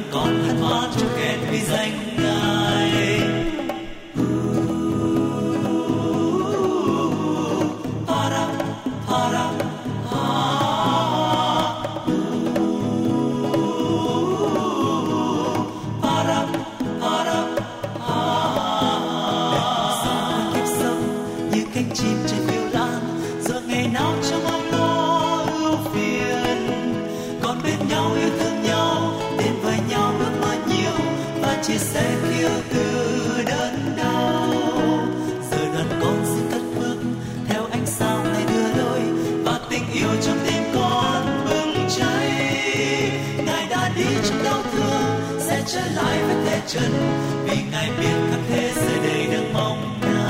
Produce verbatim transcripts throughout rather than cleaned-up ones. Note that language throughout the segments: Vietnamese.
con hân hoan trong khen vì danh Ngài. Para, para, chim trên phiêu lãng giờ ngày nào trong ôm lo ưu phiền, còn bên nhau yêu thương nhau đến với nhau ước mơ nhiều và chia sẻ khi yêu từ đớn đau. Giờ đoàn con xin cất bước theo ánh sao này đưa đôi và tình yêu trong tim con bừng cháy. Ngài đã đi trong đau thương sẽ trở lại với thế chân vì Ngài biết khắp thế giới đầy được mong.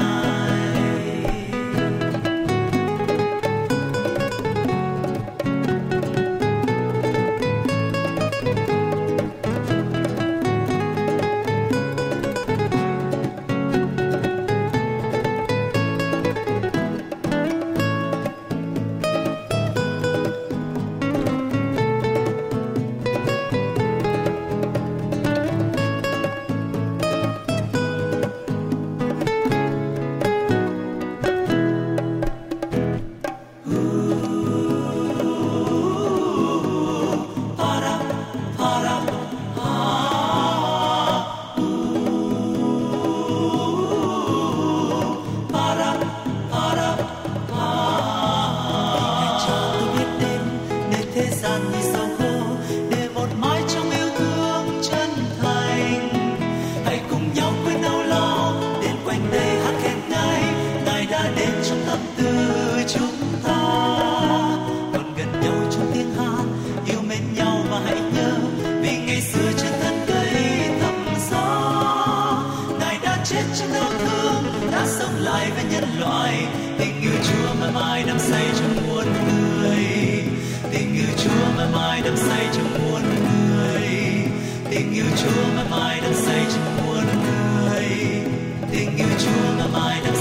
Tình yêu Chúa mãi mãi đắm say trong muôn người. Tình yêu Chúa mãi mãi đắm say trong muôn người. Tình yêu Chúa mãi mãi đắm say trong muôn người. Tình yêu Chúa mãi mãi đắm